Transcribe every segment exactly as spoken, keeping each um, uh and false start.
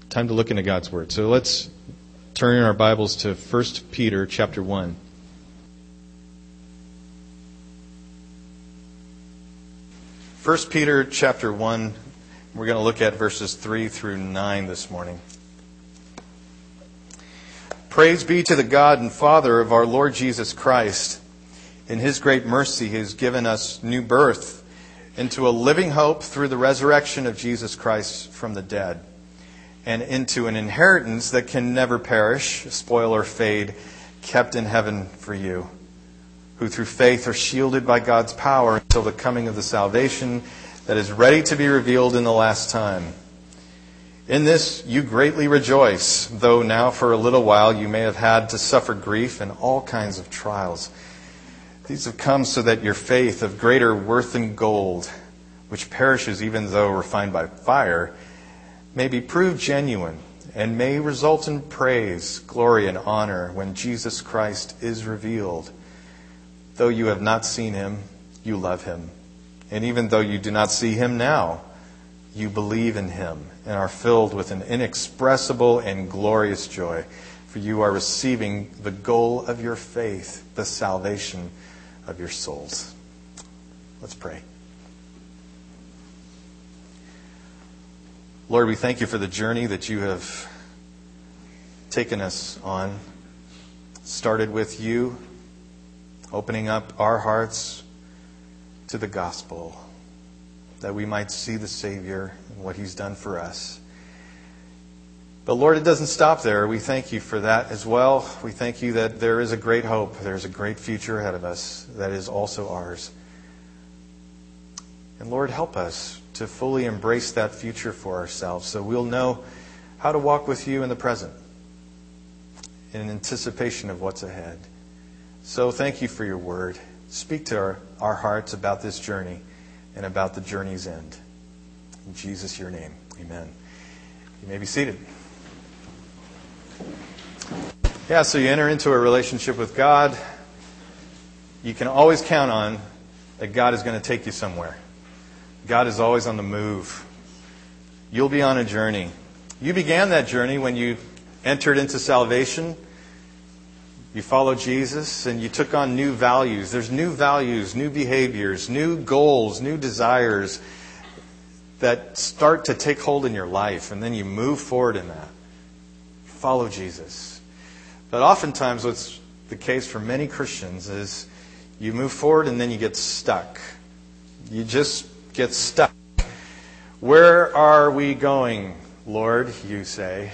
time to look into God's Word. So let's turn in our Bibles to First Peter chapter one. First Peter chapter one, we're going to look at verses three through nine this morning. Praise be to the God and Father of our Lord Jesus Christ. In His great mercy, He has given us new birth into a living hope through the resurrection of Jesus Christ from the dead, and into an inheritance that can never perish, spoil, or fade, kept in heaven for you, who through faith are shielded by God's power until the coming of the salvation that is ready to be revealed in the last time. In this you greatly rejoice, though now for a little while you may have had to suffer grief and all kinds of trials. These have come so that your faith, of greater worth than gold, which perishes even though refined by fire, may be proved genuine and may result in praise, glory, and honor when Jesus Christ is revealed. Though you have not seen Him, you love Him. And even though you do not see Him now, you believe in Him and are filled with an inexpressible and glorious joy. For you are receiving the goal of your faith, the salvation of your souls. Let's pray. Lord, we thank You for the journey that You have taken us on. Started with You, opening up our hearts to the gospel, that we might see the Savior and what He's done for us. But Lord, it doesn't stop there. We thank You for that as well. We thank You that there is a great hope. There's a great future ahead of us that is also ours. And Lord, help us to fully embrace that future for ourselves so we'll know how to walk with You in the present in anticipation of what's ahead. So thank You for Your word. Speak to our, our hearts about this journey and about the journey's end. In Jesus, Your name, amen. You may be seated. Yeah, so you enter into a relationship with God. You can always count on that God is going to take you somewhere. God is always on the move. You'll be on a journey. You began that journey when you entered into salvation. You followed Jesus and you took on new values. There's new values, new behaviors, new goals, new desires that start to take hold in your life, and then you move forward in that. Follow Jesus. But oftentimes what's the case for many Christians is you move forward and then you get stuck. You just get stuck. Where are we going, Lord, you say?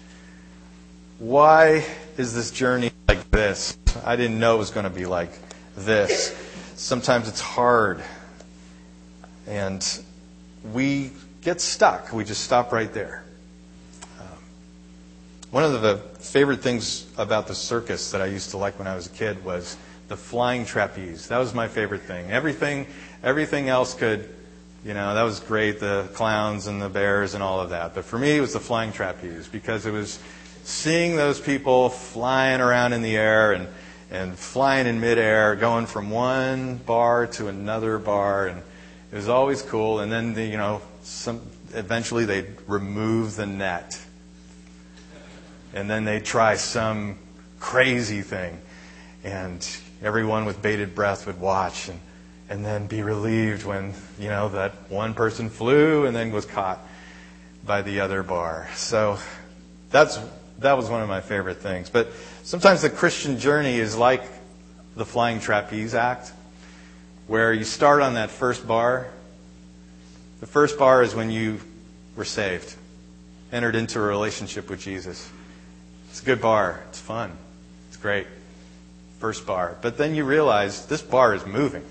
Why is this journey like this? I didn't know it was going to be like this. Sometimes it's hard. And we get stuck. We just stop right there. Um, one of the favorite things about the circus that I used to like when I was a kid was the flying trapeze. That was my favorite thing. Everything, everything else could... You know, that was great, the clowns and the bears and all of that. But for me, it was the flying trapeze, because it was seeing those people flying around in the air and, and flying in midair, going from one bar to another bar. And it was always cool. And then, the, you know, some eventually they'd remove the net. And then they'd try some crazy thing. And everyone with bated breath would watch and And then be relieved when, you know, that one person flew and then was caught by the other bar. So that's that was one of my favorite things. But sometimes the Christian journey is like the flying trapeze act, where you start on that first bar. The first bar is when you were saved, entered into a relationship with Jesus. It's a good bar. It's fun. It's great. First bar. But then you realize this bar is moving.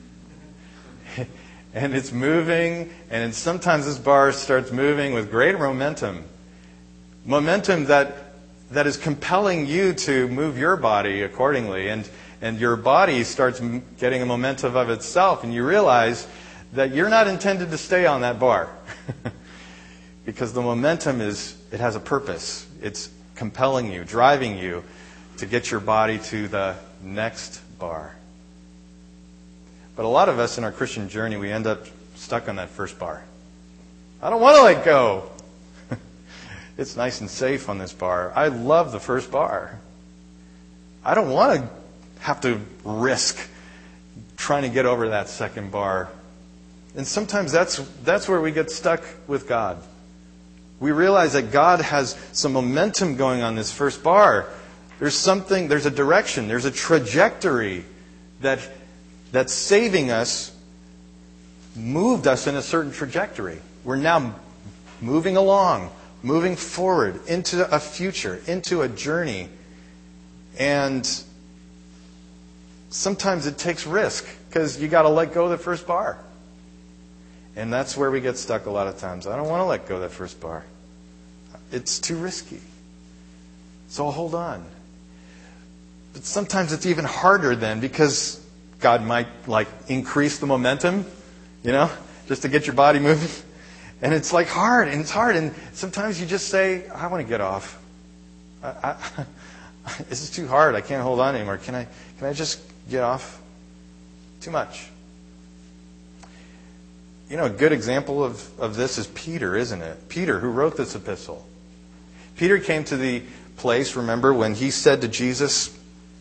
And it's moving, and sometimes this bar starts moving with great momentum. Momentum that that is compelling you to move your body accordingly. And, and your body starts getting a momentum of itself, and you realize that you're not intended to stay on that bar. Because the momentum is, it has a purpose. It's compelling you, driving you to get your body to the next bar. But a lot of us in our Christian journey, we end up stuck on that first bar. I don't want to let go. it's nice and safe on this bar. I love the first bar. I don't want to have to risk trying to get over that second bar. And sometimes that's that's where we get stuck with God. We realize that God has some momentum going on this first bar. There's something, there's a direction, there's a trajectory that that's saving us, moved us in a certain trajectory. We're now moving along, moving forward into a future, into a journey. And sometimes it takes risk because you got to let go of the first bar. And that's where we get stuck a lot of times. I don't want to let go of that first bar. It's too risky. So I'll hold on. But sometimes it's even harder then because God might like increase the momentum, you know, just to get your body moving. And it's like hard, and it's hard. And sometimes you just say, I want to get off. I, I, this is too hard. I can't hold on anymore. Can I, can I just get off? Too much. You know, a good example of, of this is Peter, isn't it? Peter, who wrote this epistle. Peter came to the place, remember, when he said to Jesus,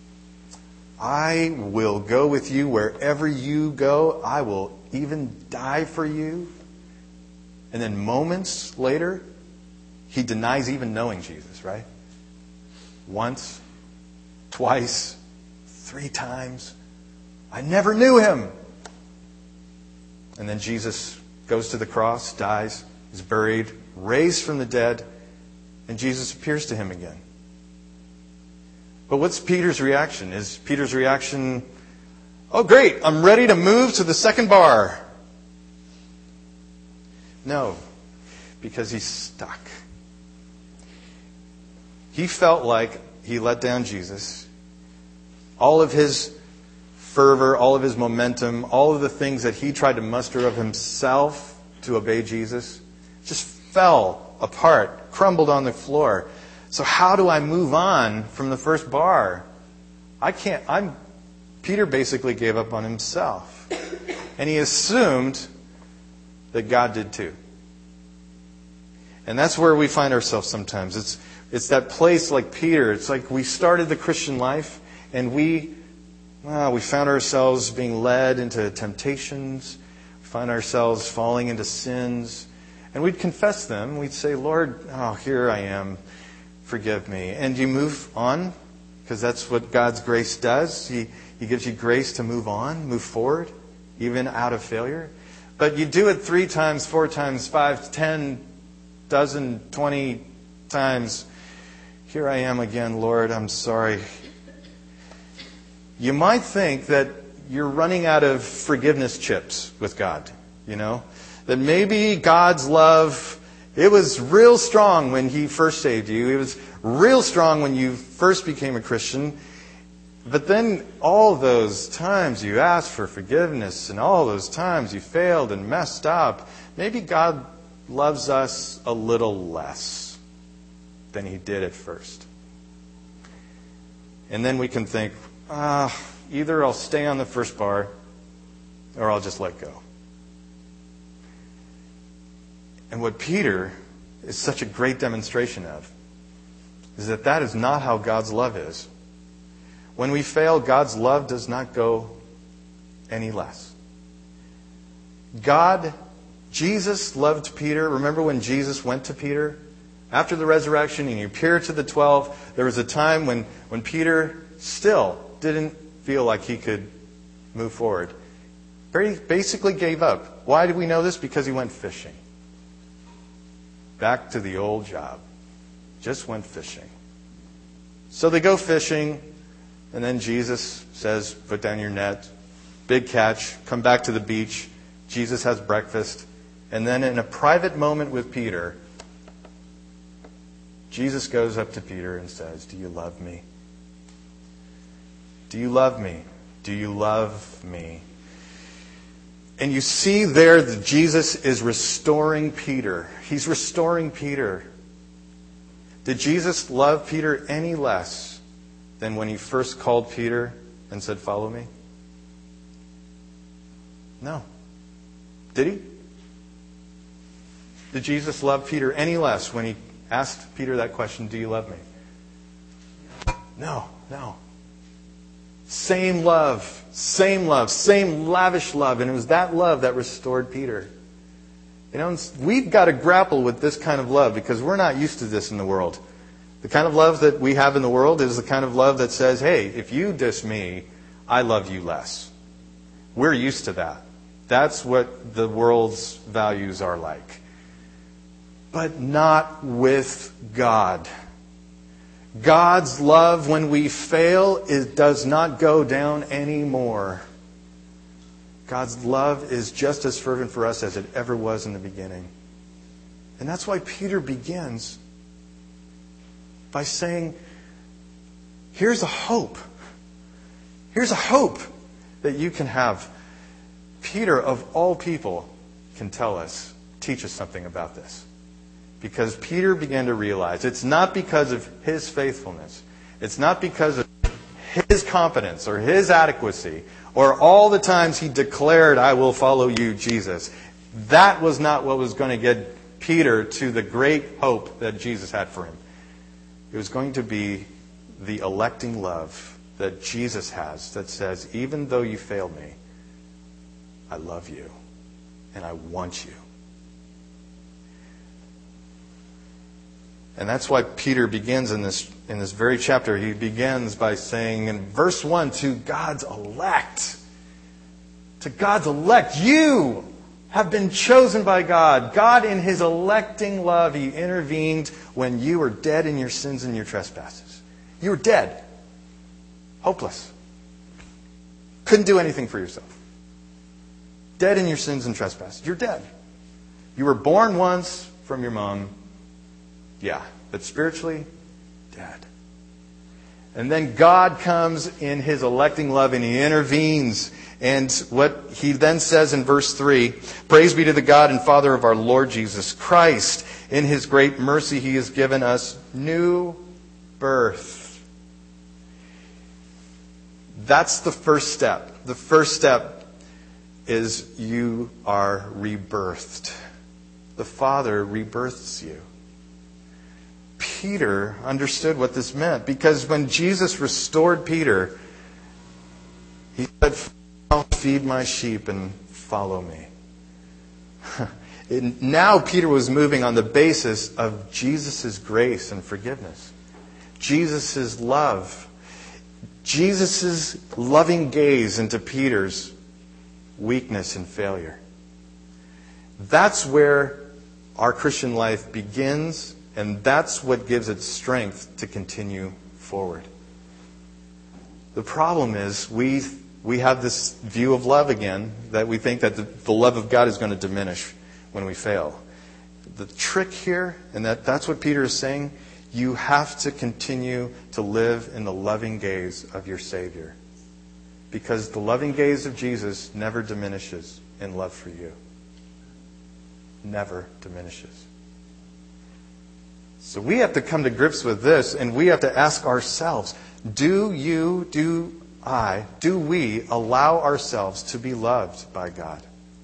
I will go with you wherever you go. I will even die for you. And then moments later, he denies even knowing Jesus, right? Once, twice, three times. I never knew him. And then Jesus goes to the cross, dies, is buried, raised from the dead, and Jesus appears to him again. But what's Peter's reaction? Is Peter's reaction, oh great, I'm ready to move to the second bar? No, because he's stuck. He felt like he let down Jesus. All of his fervor, all of his momentum, all of the things that he tried to muster of himself to obey Jesus just fell apart, crumbled on the floor. So how do I move on from the first bar? I can't, I'm, Peter basically gave up on himself. And he assumed that God did too. And that's where we find ourselves sometimes. It's, it's that place like Peter. It's like we started the Christian life and we Well, we found ourselves being led into temptations. We find ourselves falling into sins. And we'd confess them. We'd say, Lord, oh, here I am. Forgive me. And you move on, because that's what God's grace does. He, he gives you grace to move on, move forward, even out of failure. But you do it three times, four times, five, ten, dozen, twenty times. Here I am again, Lord, I'm sorry. You might think that you're running out of forgiveness chips with God, you know? That maybe God's love, it was real strong when He first saved you. It was real strong when you first became a Christian. But then all those times you asked for forgiveness and all those times you failed and messed up, maybe God loves us a little less than He did at first. And then we can think, Ah, uh, either I'll stay on the first bar or I'll just let go. And what Peter is such a great demonstration of is that that is not how God's love is. When we fail, God's love does not go any less. God, Jesus loved Peter. Remember when Jesus went to Peter? After the resurrection and He appeared to the twelve, there was a time when, when Peter still didn't feel like he could move forward. He basically gave up. Why do we know this? Because he went fishing. Back to the old job. Just went fishing. So they go fishing, and then Jesus says, put down your net. Big catch. Come back to the beach. Jesus has breakfast. And then in a private moment with Peter, Jesus goes up to Peter and says, do you love me? Do you love me? Do you love me? And you see there that Jesus is restoring Peter. He's restoring Peter. Did Jesus love Peter any less than when He first called Peter and said, follow me? No. Did He? Did Jesus love Peter any less when He asked Peter that question, do you love me? No, no. Same love, same love, same lavish love. And it was that love that restored Peter. You know, we've got to grapple with this kind of love because we're not used to this in the world. The kind of love that we have in the world is the kind of love that says, hey, if you diss me, I love you less. We're used to that. That's what the world's values are like. But not with God. God's love, when we fail, it does not go down anymore. God's love is just as fervent for us as it ever was in the beginning. And that's why Peter begins by saying, here's a hope. Here's a hope that you can have. Peter, of all people, can tell us, teach us something about this. Because Peter began to realize it's not because of his faithfulness. It's not because of his competence or his adequacy or all the times he declared, I will follow you, Jesus. That was not what was going to get Peter to the great hope that Jesus had for him. It was going to be the electing love that Jesus has that says, even though you failed me, I love you and I want you. And that's why Peter begins in this in this very chapter. He begins by saying in verse one, to God's elect. To God's elect. You have been chosen by God. God in His electing love, He intervened when you were dead in your sins and your trespasses. You were dead. Hopeless. Couldn't do anything for yourself. Dead in your sins and trespasses. You're dead. You were born once from your mom. Yeah, but spiritually, dead. And then God comes in His electing love and He intervenes. And what He then says in verse three, praise be to the God and Father of our Lord Jesus Christ. In His great mercy He has given us new birth. That's the first step. The first step is you are rebirthed. The Father rebirths you. Peter understood what this meant because when Jesus restored Peter, He said, feed my sheep and follow me. And now Peter was moving on the basis of Jesus' grace and forgiveness. Jesus' love. Jesus' loving gaze into Peter's weakness and failure. That's where our Christian life begins. And that's what gives it strength to continue forward. The problem is we we have this view of love again, that we think that the, the love of God is going to diminish when we fail. The trick here, and that, that's what Peter is saying, you have to continue to live in the loving gaze of your Savior. Because the loving gaze of Jesus never diminishes in love for you. Never diminishes. So we have to come to grips with this, and we have to ask ourselves, do you, do I, do we allow ourselves to be loved by God?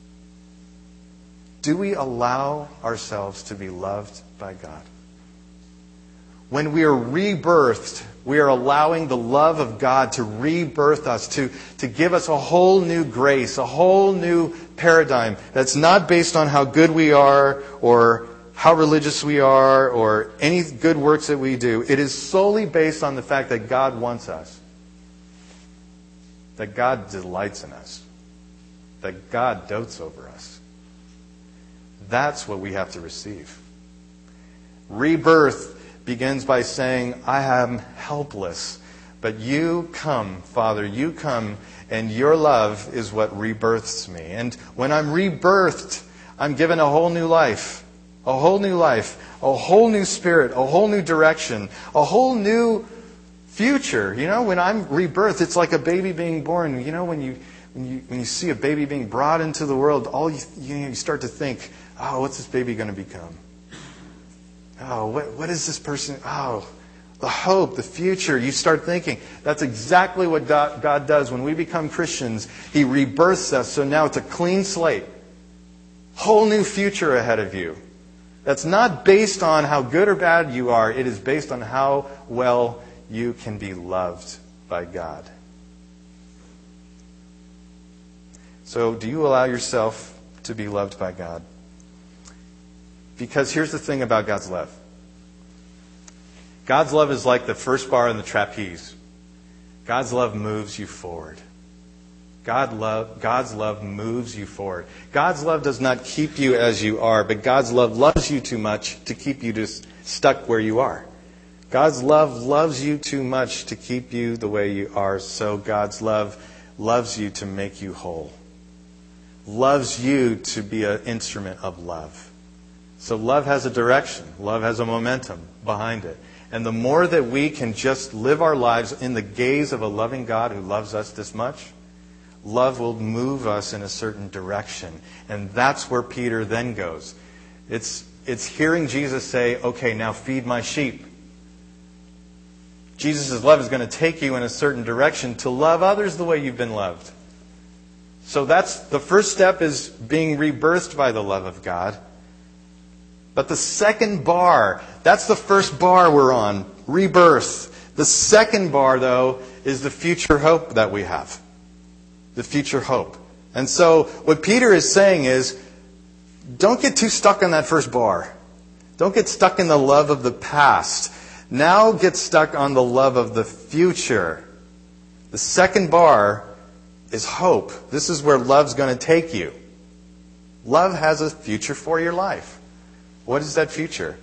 Do we allow ourselves to be loved by God? When we are rebirthed, we are allowing the love of God to rebirth us, to, to give us a whole new grace, a whole new paradigm that's not based on how good we are or how religious we are, or any good works that we do. It is solely based on the fact that God wants us. That God delights in us. That God dotes over us. That's what we have to receive. Rebirth begins by saying, I am helpless. But you come, Father, you come, and your love is what rebirths me. And when I'm rebirthed, I'm given a whole new life. A whole new life, a whole new spirit, a whole new direction, a whole new future. You know, when I'm rebirthed, it's like a baby being born. You know, when you when you when you see a baby being brought into the world, all you you, know, you start to think, oh, what's this baby going to become? Oh, what what is this person? Oh, the hope, the future. You start thinking. That's exactly what God, God does when we become Christians. He rebirths us. So now it's a clean slate, whole new future ahead of you. That's not based on how good or bad you are. It is based on how well you can be loved by God. So, do you allow yourself to be loved by God? Because here's the thing about God's love. God's love is like the first bar in the trapeze. God's love moves you forward. God love, God's love moves you forward. God's love does not keep you as you are, but God's love loves you too much to keep you just stuck where you are. God's love loves you too much to keep you the way you are, so God's love loves you to make you whole. Loves you to be an instrument of love. So love has a direction. Love has a momentum behind it. And the more that we can just live our lives in the gaze of a loving God who loves us this much, love will move us in a certain direction. And that's where Peter then goes. It's, it's hearing Jesus say, okay, now feed my sheep. Jesus' love is going to take you in a certain direction to love others the way you've been loved. So that's the first step, is being rebirthed by the love of God. But the second bar, that's the first bar we're on, rebirth. The second bar, though, is the future hope that we have. The future hope. And so what Peter is saying is, don't get too stuck on that first bar. Don't get stuck in the love of the past. Now get stuck on the love of the future. The second bar is hope. This is where love's going to take you. Love has a future for your life. What is that future?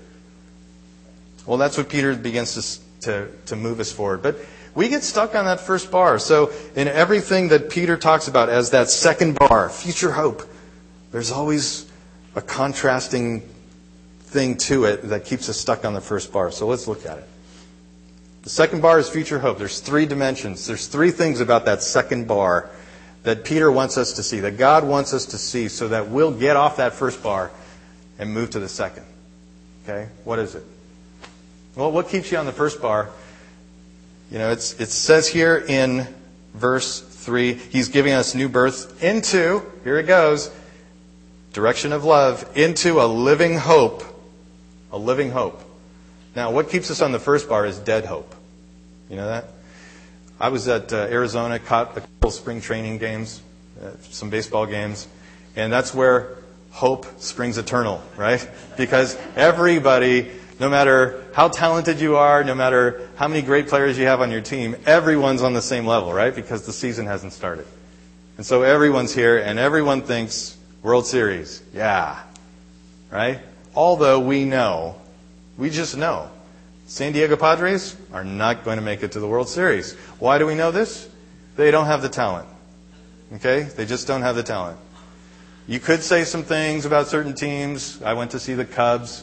Well, that's what Peter begins to, to, to move us forward. But we get stuck on that first bar. So in everything that Peter talks about as that second bar, future hope, there's always a contrasting thing to it that keeps us stuck on the first bar. So let's look at it. The second bar is future hope. There's three dimensions. There's three things about that second bar that Peter wants us to see, that God wants us to see, so that we'll get off that first bar and move to the second. Okay? What is it? Well, what keeps you on the first bar? You know, it's, it says here in verse three, he's giving us new birth into, here it goes, direction of love, into a living hope. A living hope. Now, what keeps us on the first bar is dead hope. You know that? I was at uh, Arizona, caught a couple spring training games, uh, some baseball games, and that's where hope springs eternal, right? Because everybody, no matter how talented you are, no matter how many great players you have on your team, everyone's on the same level, right? Because the season hasn't started. And so everyone's here, and everyone thinks, World Series, yeah, right? Although we know, we just know, San Diego Padres are not going to make it to the World Series. Why do we know this? They don't have the talent. Okay? They just don't have the talent. You could say some things about certain teams. I went to see the Cubs,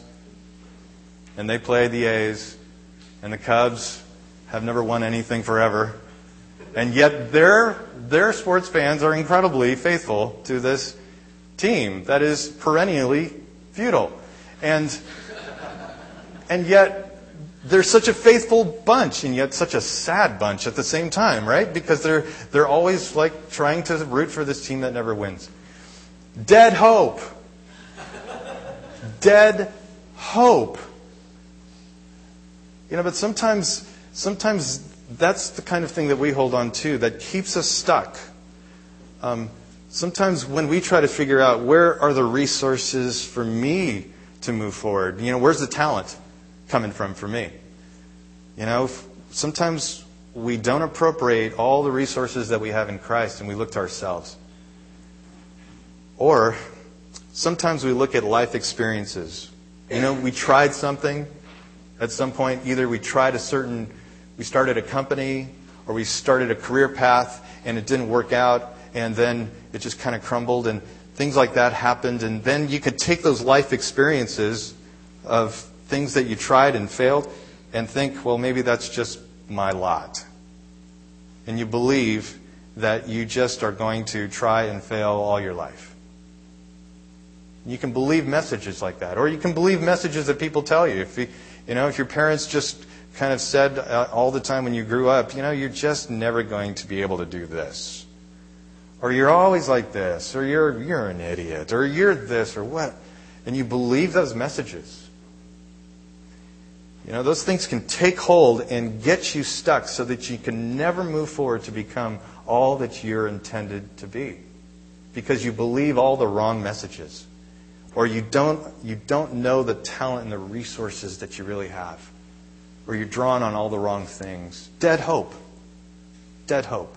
and they played the A's, and the Cubs have never won anything forever. And yet their, their sports fans are incredibly faithful to this team that is perennially futile. And, and yet they're such a faithful bunch, and yet such a sad bunch at the same time, right? Because they're they're always like trying to root for this team that never wins. Dead hope. Dead hope. You know, but sometimes sometimes that's the kind of thing that we hold on to that keeps us stuck. Um, sometimes when we try to figure out where are the resources for me to move forward, you know, where's the talent coming from for me? You know, sometimes we don't appropriate all the resources that we have in Christ, and we look to ourselves. Or sometimes we look at life experiences. You know, we tried something at some point. Either we tried a certain, we started a company, or we started a career path, and it didn't work out, and then it just kind of crumbled, and things like that happened. And then you could take those life experiences of things that you tried and failed and think, well, maybe that's just my lot. And you believe that you just are going to try and fail all your life. You can believe messages like that. Or you can believe messages that people tell you. If you, you know, if your parents just kind of said uh, all the time when you grew up, you know, you're just never going to be able to do this. Or you're always like this. Or you're you're an idiot. Or you're this or what. and you believe those messages, you know, those things can take hold and get you stuck so that you can never move forward to become all that you're intended to be. Because you believe all the wrong messages. Or you don't, you don't know the talent and the resources that you really have. Or you're drawn on all the wrong things. Dead hope. Dead hope.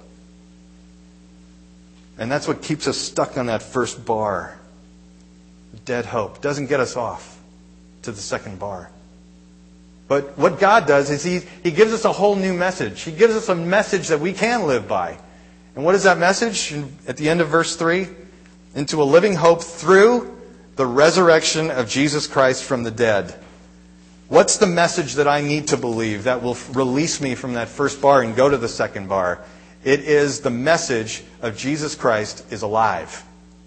And that's what keeps us stuck on that first bar. Dead hope. Doesn't get us off to the second bar. But what God does is He, He gives us a whole new message. He gives us a message that we can live by. And what is that message? At the end of verse three, into a living hope through the resurrection of Jesus Christ from the dead. What's the message that I need to believe that will release me from that first bar and go to the second bar? It is the message of Jesus Christ is alive.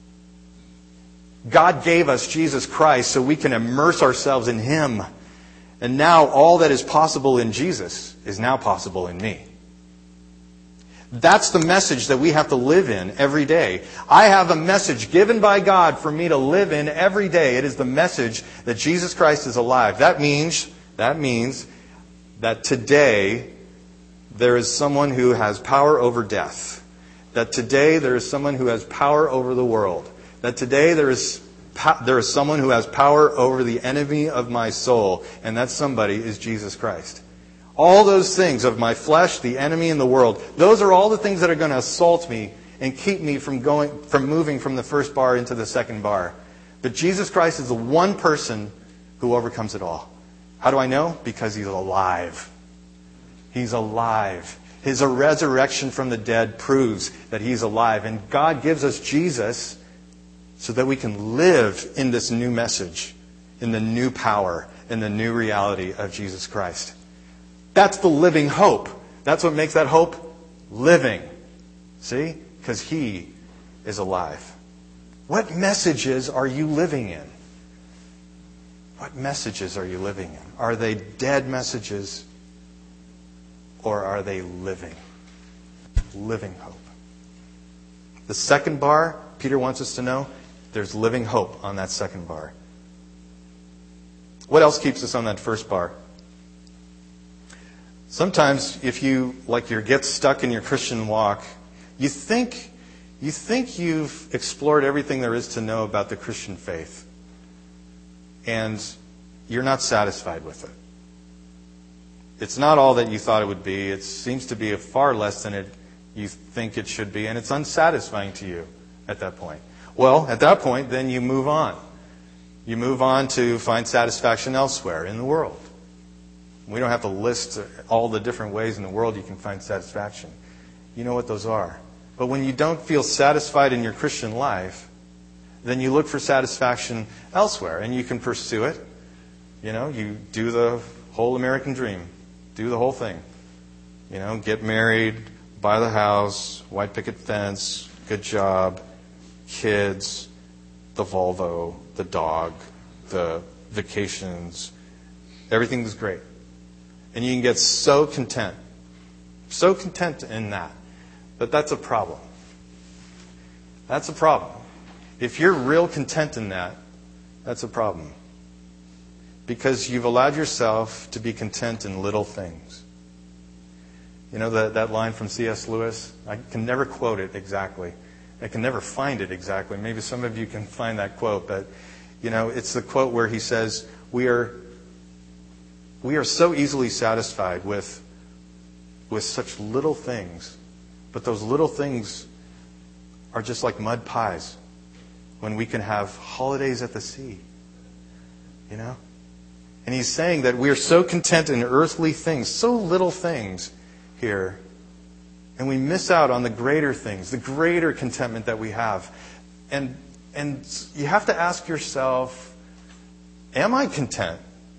God gave us Jesus Christ so we can immerse ourselves in Him. And now all that is possible in Jesus is now possible in me. That's the message that we have to live in every day. I have a message given by God for me to live in every day. It is the message that Jesus Christ is alive. That means, that means that today there is someone who has power over death. That today there is someone who has power over the world. That today there is there is someone who has power over the enemy of my soul. And that somebody is Jesus Christ. All those things of my flesh, the enemy, and the world, those are all the things that are going to assault me and keep me from going, from moving from the first bar into the second bar. But Jesus Christ is the one person who overcomes it all. How do I know? Because He's alive. He's alive. His resurrection from the dead proves that He's alive. And God gives us Jesus so that we can live in this new message, in the new power, in the new reality of Jesus Christ. That's the living hope. That's what makes that hope living. See? Because He is alive. What messages are you living in? What messages are you living in? Are they dead messages? Or are they living? Living hope. The second bar, Peter wants us to know, there's living hope on that second bar. What else keeps us on that first bar? Sometimes, if you, like you get stuck in your Christian walk, you think, you think you've explored everything there is to know about the Christian faith. And you're not satisfied with it. It's not all that you thought it would be. It seems to be a far less than it you think it should be. And it's unsatisfying to you at that point. Well, at that point, then you move on. You move on to find satisfaction elsewhere in the world. We don't have to list all the different ways in the world you can find satisfaction. You know what those are. But when you don't feel satisfied in your Christian life, then you look for satisfaction elsewhere, and you can pursue it. You know, you do the whole American dream. Do the whole thing. You know, get married, buy the house, white picket fence, good job, kids, the Volvo, the dog, the vacations. Everything's great. And you can get so content. So content in that. But that's a problem. That's a problem. If you're real content in that, that's a problem. Because you've allowed yourself to be content in little things. You know that, that line from C S Lewis? I can never quote it exactly. I can never find it exactly. Maybe some of you can find that quote. But, you know, it's the quote where he says, we are... We are so easily satisfied with, with such little things. But those little things are just like mud pies when we can have holidays at the sea. You know? And he's saying that we are so content in earthly things, so little things here, and we miss out on the greater things, the greater contentment that we have. And, and you have to ask yourself, am I content?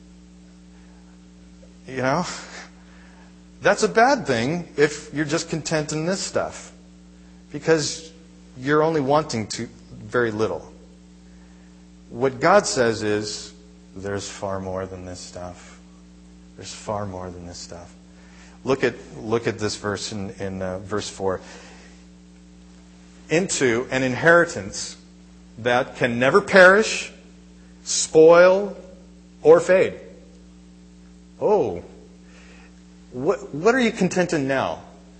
You know, that's a bad thing if you're just content in this stuff, because you're only wanting to very little. What God says is, there's far more than this stuff. There's far more than this stuff. Look at look at this verse in, in uh, verse four. Into an inheritance that can never perish, spoil, or fade. Oh, what, what are you content in now?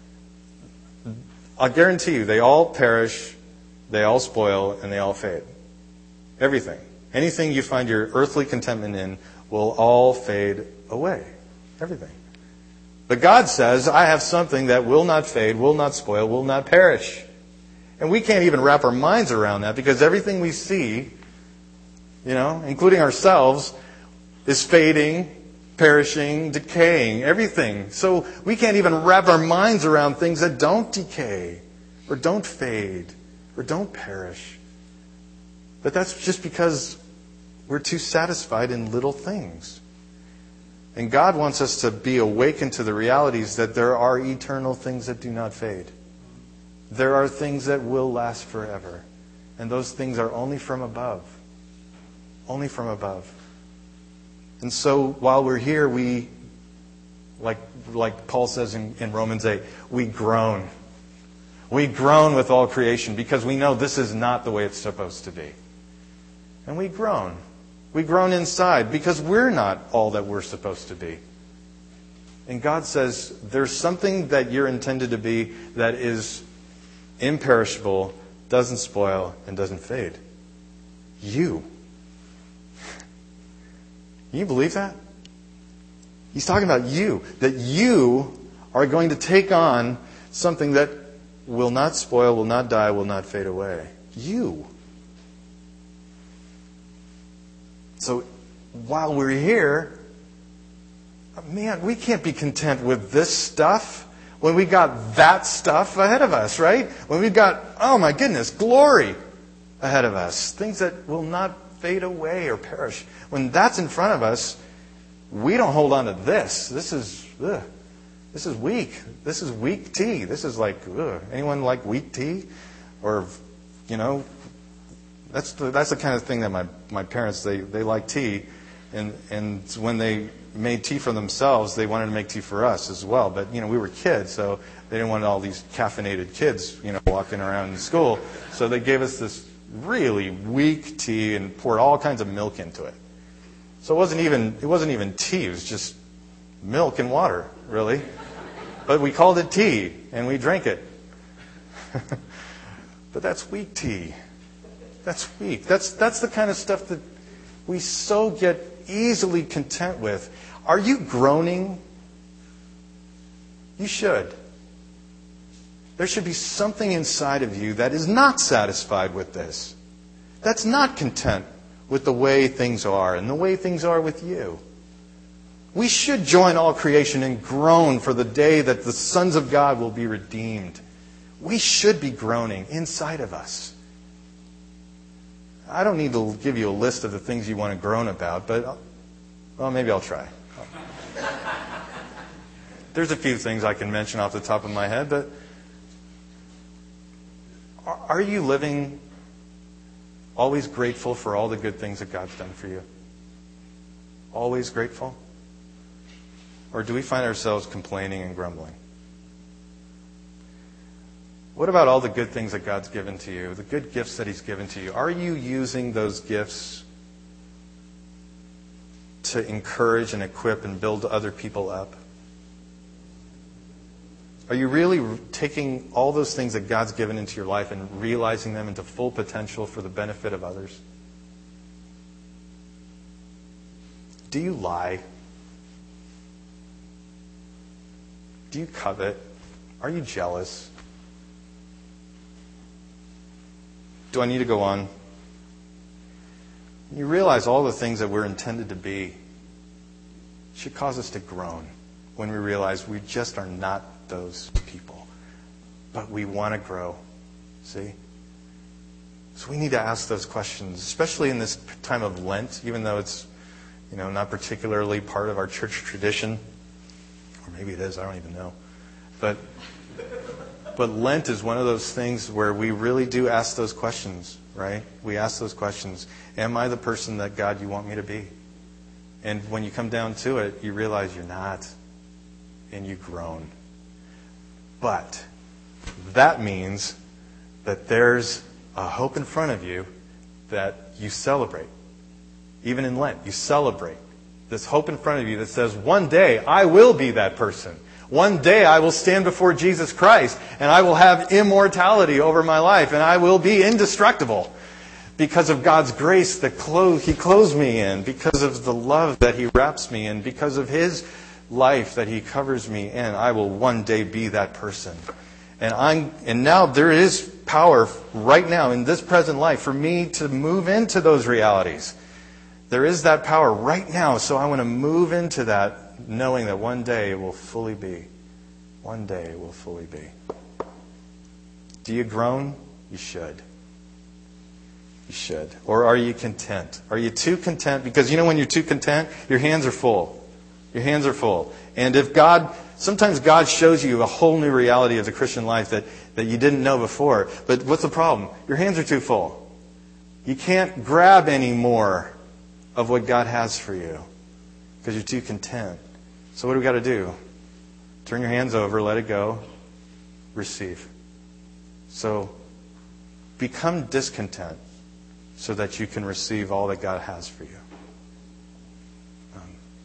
I'll guarantee you, they all perish, they all spoil, and they all fade. Everything. Anything you find your earthly contentment in will all fade away. Everything. But God says, I have something that will not fade, will not spoil, will not perish. And we can't even wrap our minds around that because everything we see, you know, including ourselves, is fading, perishing, decaying, everything. So we can't even wrap our minds around things that don't decay, or don't fade, or don't perish. But that's just because we're too satisfied in little things. And God wants us to be awakened to the realities that there are eternal things that do not fade. There are things that will last forever. And those things are only from above. Only from above. And so while we're here, we, like, like Paul says in, in Romans eight, we groan. We groan with all creation because we know this is not the way it's supposed to be. And we groan. We groan inside because we're not all that we're supposed to be. And God says there's something that you're intended to be that is imperishable, doesn't spoil, and doesn't fade. You. Can you believe that? He's talking about you. That you are going to take on something that will not spoil, will not die, will not fade away. You. So while we're here, man, we can't be content with this stuff when we got that stuff ahead of us, right? When we've got, oh my goodness, glory ahead of us. Things that will not fade away or perish. When that's in front of us, we don't hold on to this. This is, ugh, this is weak. This is weak tea. This is like, ugh. Anyone like weak tea? Or, you know, that's the, that's the kind of thing that my, my parents, they, they like tea. And, and when they made tea for themselves, they wanted to make tea for us as well. But, you know, we were kids, so they didn't want all these caffeinated kids, you know, walking around in school. So they gave us this really weak tea and poured all kinds of milk into it. So it wasn't even it wasn't even tea. It was just milk and water, really. But we called it tea, and we drank it. But that's weak tea. That's weak. That's that's the kind of stuff that we so get easily content with. Are you groaning? You should. There should be something inside of you that is not satisfied with this. That's not content with the way things are and the way things are with you. We should join all creation and groan for the day that the sons of God will be redeemed. We should be groaning inside of us. I don't need to give you a list of the things you want to groan about, but, well, maybe I'll try. There's a few things I can mention off the top of my head, but are you living always grateful for all the good things that God's done for you? Always grateful? Or do we find ourselves complaining and grumbling? What about all the good things that God's given to you, the good gifts that He's given to you? Are you using those gifts to encourage and equip and build other people up? Are you really taking all those things that God's given into your life and realizing them into full potential for the benefit of others? Do you lie? Do you covet? Are you jealous? Do I need to go on? You realize all the things that we're intended to be should cause us to groan when we realize we just are not those people. But we want to grow. See? So we need to ask those questions, especially in this time of Lent, even though it's, you know, not particularly part of our church tradition. Or maybe it is, I don't even know. But but Lent is one of those things where we really do ask those questions, right? We ask those questions. Am I the person that God you want me to be? And when you come down to it, you realize you're not. And you groan. But that means that there's a hope in front of you that you celebrate. Even in Lent, you celebrate this hope in front of you that says, one day I will be that person. One day I will stand before Jesus Christ and I will have immortality over my life and I will be indestructible because of God's grace that He clothes me in, because of the love that He wraps me in, because of His life that He covers me in. I will one day be that person. And I'm and now there is power right now in this present life for me to move into those realities. There is that power right now, so I want to move into that knowing that one day it will fully be. One day it will fully be. Do you groan? You should. You should. Or are you content? Are you too content? Because you know when you're too content, your hands are full. Your hands are full. And if God, sometimes God shows you a whole new reality of the Christian life that, that you didn't know before. But what's the problem? Your hands are too full. You can't grab any more of what God has for you because you're too content. So what do we got to do? Turn your hands over, let it go, receive. So become discontent so that you can receive all that God has for you. Um,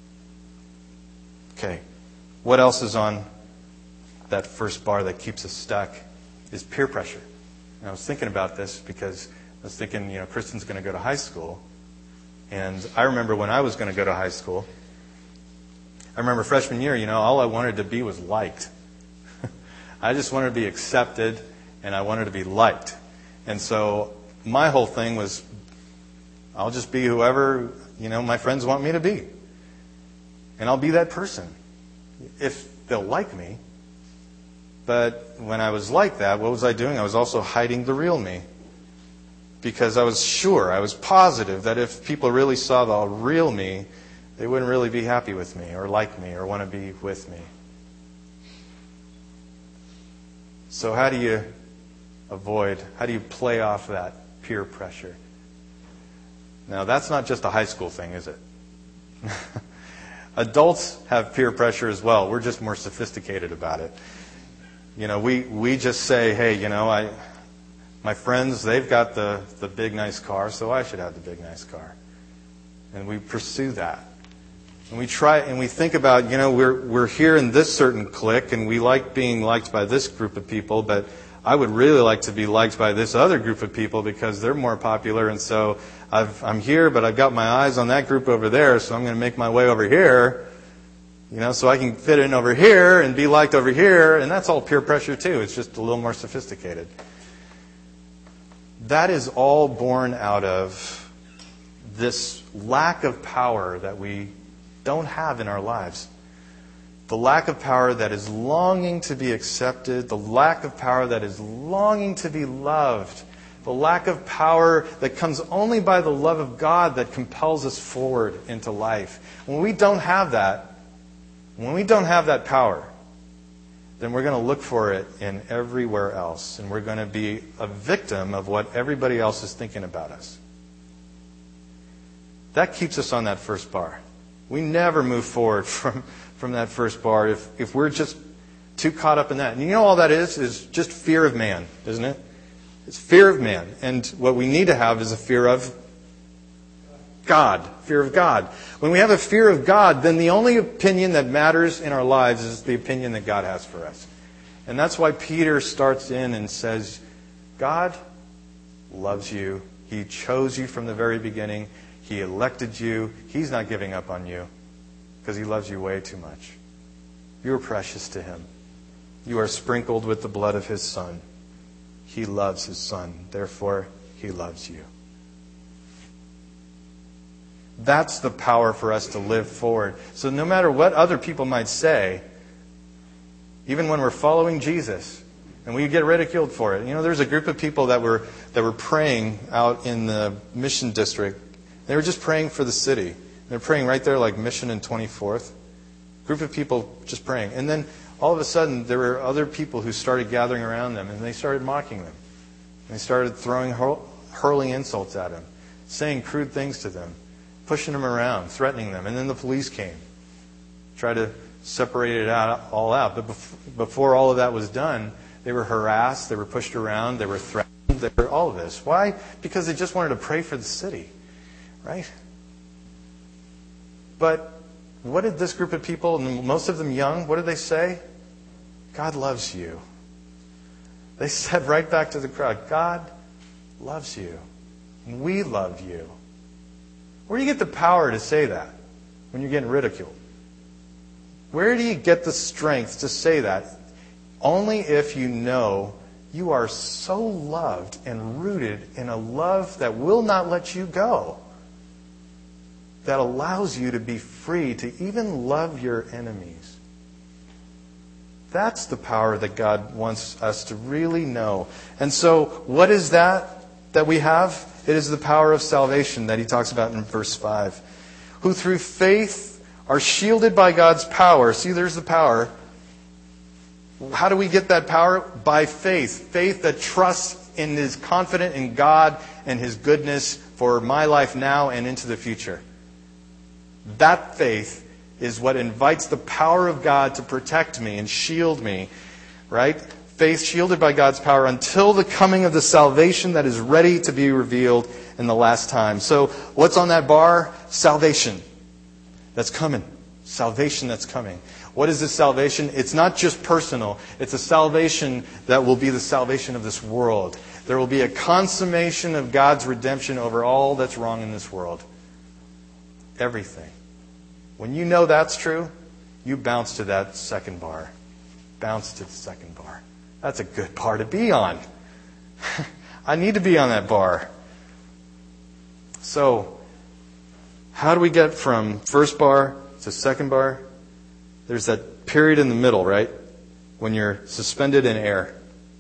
okay. What else is on that first bar that keeps us stuck is peer pressure. And I was thinking about this because I was thinking, you know, Kristen's going to go to high school. And I remember when I was going to go to high school, I remember freshman year, you know, all I wanted to be was liked. I just wanted to be accepted, and I wanted to be liked. And so my whole thing was, I'll just be whoever, you know, my friends want me to be. And I'll be that person, if they'll like me. But when I was like that, what was I doing? I was also hiding the real me. Because I was sure, I was positive that if people really saw the real me, they wouldn't really be happy with me or like me or want to be with me. So how do you avoid, how do you play off that peer pressure? Now, that's not just a high school thing, is it? Adults have peer pressure as well. We're just more sophisticated about it. You know, we, we just say, hey, you know, I... my friends, they've got the, the big, nice car, so I should have the big, nice car. And we pursue that. And we try, and we think about, you know, we're we're here in this certain clique, and we like being liked by this group of people, but I would really like to be liked by this other group of people because they're more popular, and so I've, I'm here, but I've got my eyes on that group over there, so I'm going to make my way over here, you know, so I can fit in over here and be liked over here, and that's all peer pressure too. It's just a little more sophisticated. That is all born out of this lack of power that we don't have in our lives. The lack of power that is longing to be accepted, the lack of power that is longing to be loved, the lack of power that comes only by the love of God that compels us forward into life. When we don't have that, when we don't have that power, then we're going to look for it in everywhere else. And we're going to be a victim of what everybody else is thinking about us. That keeps us on that first bar. We never move forward from, from that first bar if, if we're just too caught up in that. And you know all that is? Is just fear of man, isn't it? It's fear of man. And what we need to have is a fear of God. Fear of God. When we have a fear of God, then the only opinion that matters in our lives is the opinion that God has for us. And that's why Peter starts in and says, God loves you. He chose you from the very beginning. He elected you. He's not giving up on you because He loves you way too much. You are precious to Him. You are sprinkled with the blood of His Son. He loves His Son. Therefore, He loves you. That's the power for us to live forward. So no matter what other people might say, even when we're following Jesus, and we get ridiculed for it. You know, there's a group of people that were that were praying out in the Mission District. They were just praying for the city. They're praying right there like Mission and twenty-fourth. Group of people just praying. And then all of a sudden there were other people who started gathering around them, and they started mocking them. And they started throwing, hurling insults at them, saying crude things to them, pushing them around, threatening them. And then the police came, tried to separate it out, all out. But before all of that was done, they were harassed, they were pushed around, they were threatened, they were all of this. Why? Because they just wanted to pray for the city, right? But what did this group of people, and most of them young, what did they say? God loves you. They said right back to the crowd, God loves you. And we love you. Where do you get the power to say that when you're getting ridiculed? Where do you get the strength to say that? Only if you know you are so loved and rooted in a love that will not let you go, that allows you to be free to even love your enemies. That's the power that God wants us to really know. And so, what is that that we have? It is the power of salvation that he talks about in verse five. Who through faith are shielded by God's power. See, there's the power. How do we get that power? By faith. Faith that trusts and is confident in God and His goodness for my life now and into the future. That faith is what invites the power of God to protect me and shield me, right? Faith shielded by God's power until the coming of the salvation that is ready to be revealed in the last time. So what's on that bar? Salvation. That's coming. Salvation that's coming. What is this salvation? It's not just personal. It's a salvation that will be the salvation of this world. There will be a consummation of God's redemption over all that's wrong in this world. Everything. When you know that's true, you bounce to that second bar. Bounce to the second bar. That's a good bar to be on. I need to be on that bar. So, how do we get from first bar to second bar? There's that period in the middle, right? When you're suspended in air.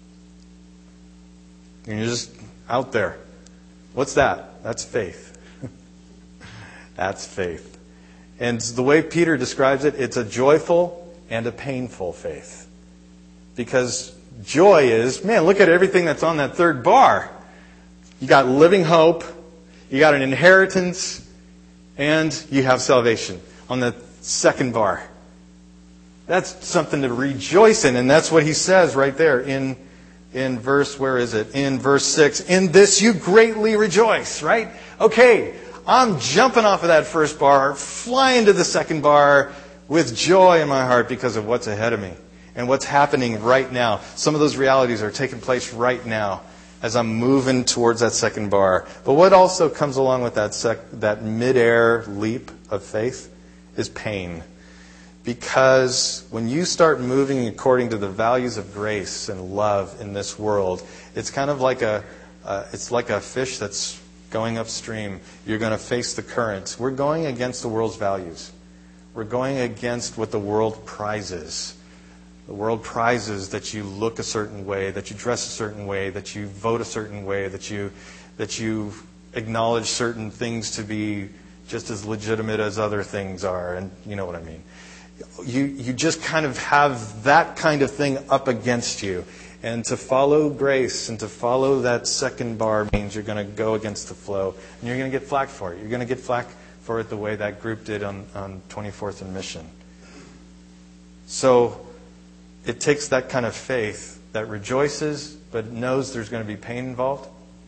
And you're just out there. What's that? That's faith. That's faith. And the way Peter describes it, it's a joyful and a painful faith. Because joy is, man, look at everything that's on that third bar. You got living hope, you got an inheritance, and you have salvation on the second bar. That's something to rejoice in, and that's what he says right there in in verse, where is it? In verse six. In this you greatly rejoice, right? Okay, I'm jumping off of that first bar, flying to the second bar with joy in my heart because of what's ahead of me and what's happening right now. Some of those realities are taking place right now as I'm moving towards that second bar. But what also comes along with that sec- that mid-air leap of faith is pain. Because when you start moving according to the values of grace and love in this world, it's kind of like a uh, it's like a fish that's going upstream. You're going to face the currents. We're going against the world's values. We're going against what the world prizes. The world prizes that you look a certain way, that you dress a certain way, that you vote a certain way, that you that you acknowledge certain things to be just as legitimate as other things are, and you know what I mean. You you just kind of have that kind of thing up against you. And to follow grace and to follow that second bar means you're going to go against the flow. And you're going to get flack for it. You're going to get flack for it the way that group did on, on twenty-fourth and Mission. So it takes that kind of faith that rejoices but knows there's going to be pain involved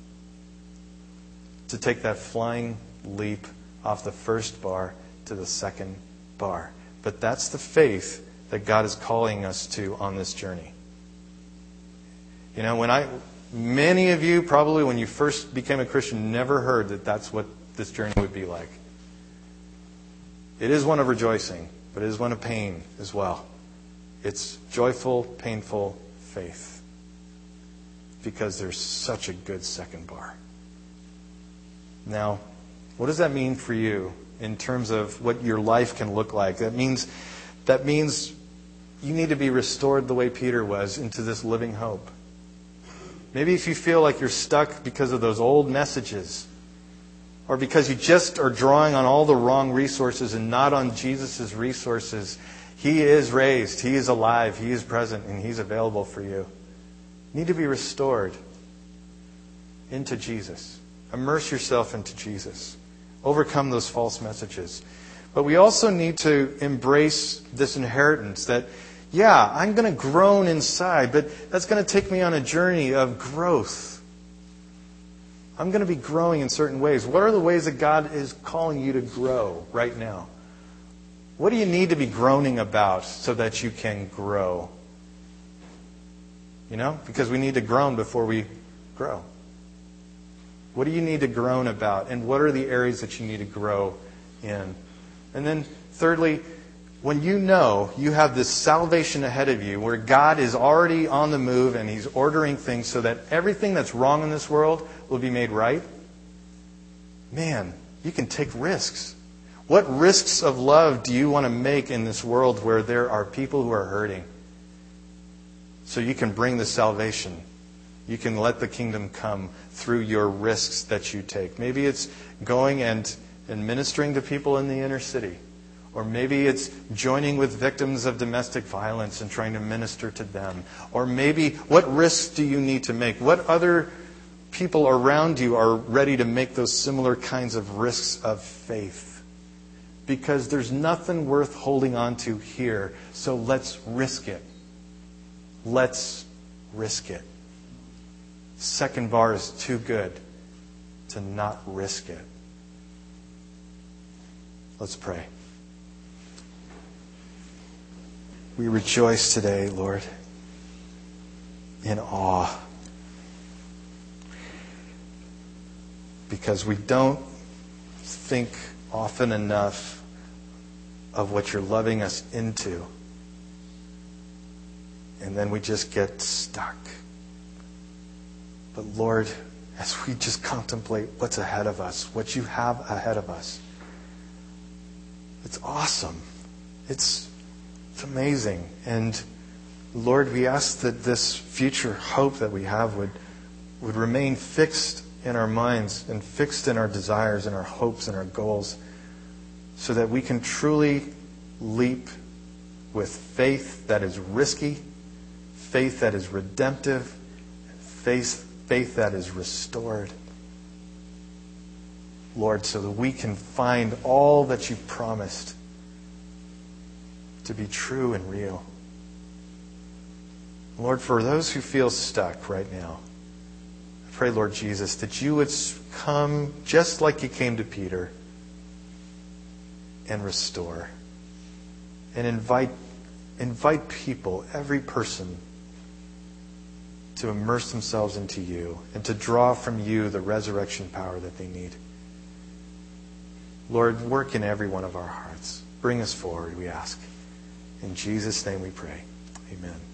to take that flying leap off the first bar to the second bar. But that's the faith that God is calling us to on this journey. You know, when I, many of you probably when you first became a Christian never heard that that's what this journey would be like. It is one of rejoicing, but it is one of pain as well. It's joyful, painful faith. Because there's such a good second bar. Now, what does that mean for you in terms of what your life can look like? That means, that means you need to be restored the way Peter was into this living hope. Maybe if you feel like you're stuck because of those old messages, or because you just are drawing on all the wrong resources and not on Jesus' resources, He is raised, He is alive, He is present, and He's available for you. You need to be restored into Jesus. Immerse yourself into Jesus. Overcome those false messages. But we also need to embrace this inheritance that, yeah, I'm going to groan inside, but that's going to take me on a journey of growth. I'm going to be growing in certain ways. What are the ways that God is calling you to grow right now? What do you need to be groaning about so that you can grow? You know, because we need to groan before we grow. What do you need to groan about? And what are the areas that you need to grow in? And then thirdly, when you know you have this salvation ahead of you where God is already on the move and He's ordering things so that everything that's wrong in this world will be made right, man, you can take risks. What risks of love do you want to make in this world where there are people who are hurting? So you can bring the salvation. You can let the kingdom come through your risks that you take. Maybe it's going and, and ministering to people in the inner city. Or maybe it's joining with victims of domestic violence and trying to minister to them. Or maybe, what risks do you need to make? What other people around you are ready to make those similar kinds of risks of faith? Because there's nothing worth holding on to here. So let's risk it. Let's risk it. Second bar is too good to not risk it. Let's pray. We rejoice today, Lord, in awe. Because we don't think often enough of what you're loving us into. And then we just get stuck. But Lord, as we just contemplate what's ahead of us, what you have ahead of us, it's awesome. It's, it's amazing. And Lord, we ask that this future hope that we have would, would remain fixed in our minds and fixed in our desires and our hopes and our goals, so that we can truly leap with faith that is risky, faith that is redemptive, faith, faith that is restored. Lord, so that we can find all that you promised to be true and real. Lord, for those who feel stuck right now, I pray, Lord Jesus, that you would come just like you came to Peter and restore. And invite, invite people, every person, to immerse themselves into you and to draw from you the resurrection power that they need. Lord, work in every one of our hearts. Bring us forward, we ask. In Jesus' name we pray. Amen.